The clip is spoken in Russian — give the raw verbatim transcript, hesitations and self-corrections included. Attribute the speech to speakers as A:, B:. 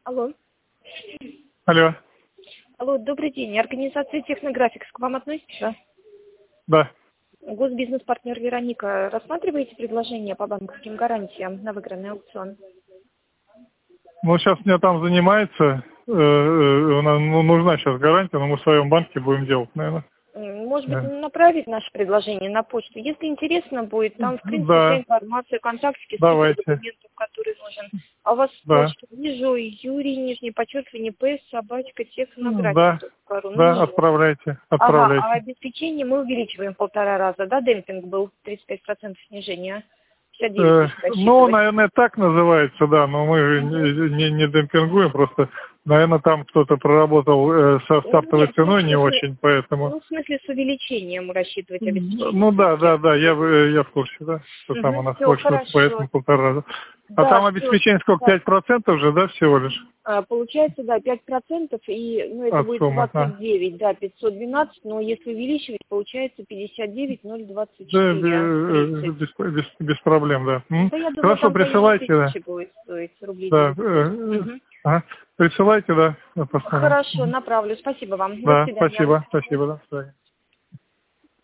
A: Алло.
B: Алло.
A: Алло, добрый день. Организация Технографикс к вам относится?
B: Да.
A: Госбизнес-партнер Вероника. Рассматриваете предложение по банковским гарантиям на выигранный аукцион?
B: Ну, сейчас меня там занимается. Э, э, нам, ну, нужна сейчас гарантия, но мы в своем банке будем делать, наверное.
A: Может быть,
B: Да.
A: направить наше предложение на почту. Если интересно будет, там, в принципе, вся
B: Да.
A: информация, контактики, список
B: Давайте.
A: документов, который нужен. А у вас
B: Да.
A: почту вижу, Юрий, нижнее подчеркивание, П, собачка,
B: Да.
A: технография.ру. Ну,
B: Да,
A: нет.
B: отправляйте.
A: Ага, а
B: Отправляйте.
A: обеспечение мы увеличиваем в полтора раза, да, демпинг был тридцать пять процентов снижения, пятьдесят девять
B: Э,
A: тысяч
B: ну,
A: рассчитывать.
B: наверное, так называется, да, но мы же не, не, не демпингуем, просто, наверное, там кто-то проработал э, со стартовой
A: Нет, в
B: ценой не
A: смысле,
B: очень, поэтому...
A: ну, в смысле с увеличением рассчитывать обеспечение.
B: Ну да, да, да, я, в- я в курсе, да, что там у
A: Угу,
B: нас
A: все,
B: больше,
A: хорошо.
B: поэтому полтора раза. А
A: Да,
B: там
A: все.
B: обеспечение сколько,
A: Да.
B: пять процентов же, да, всего лишь
A: А, получается, да, пять процентов, и, ну, это
B: от
A: будет
B: суммы? А?
A: двадцать девять, да, пятьсот двенадцать, но если увеличивать, получается пятьдесят девять ноль двадцать
B: Да,
A: четыре
B: э,
A: тридцать.
B: без, без, без проблем, да. М?
A: Да, я думаю,
B: Хорошо,
A: там в районе
B: присылайте, да.
A: тысячи будет стоить рублей
B: Да,
A: девятьсот.
B: э,
A: Угу.
B: ага. Присылайте, да, я посмотрим.
A: Хорошо,
B: Мгм.
A: направлю. Спасибо вам. До
B: Да,
A: свидания.
B: спасибо, спасибо, да, до свидания.